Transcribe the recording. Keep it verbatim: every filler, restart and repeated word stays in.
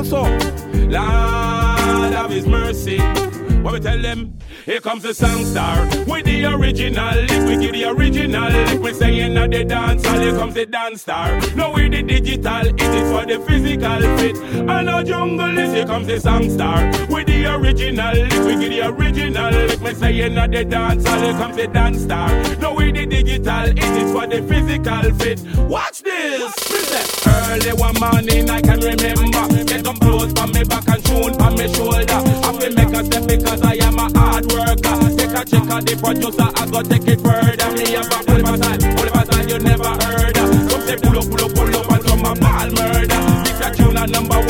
Tell us all. Lord of His mercy. What we tell them? Here comes the song star with the original lick. We give the original lick. We saying at the dance hall. Here comes the dance star. No we the digital. It is for the physical fit. And our jungle is. Here comes the song star with the original lick. We give the original lick. We saying at the dance hall. Here comes the dance star. No we the digital. It is for the physical fit. Watch this. Early one morning I can remember. Get some clothes from me back and tune from me shoulder. I will make a step because I am a hard worker. Take a check on the producer, I go take it further. Me have a Oliver style, Oliver style you never heard. Some say pull up, pull up, pull up and some a ball murder. This a tune a number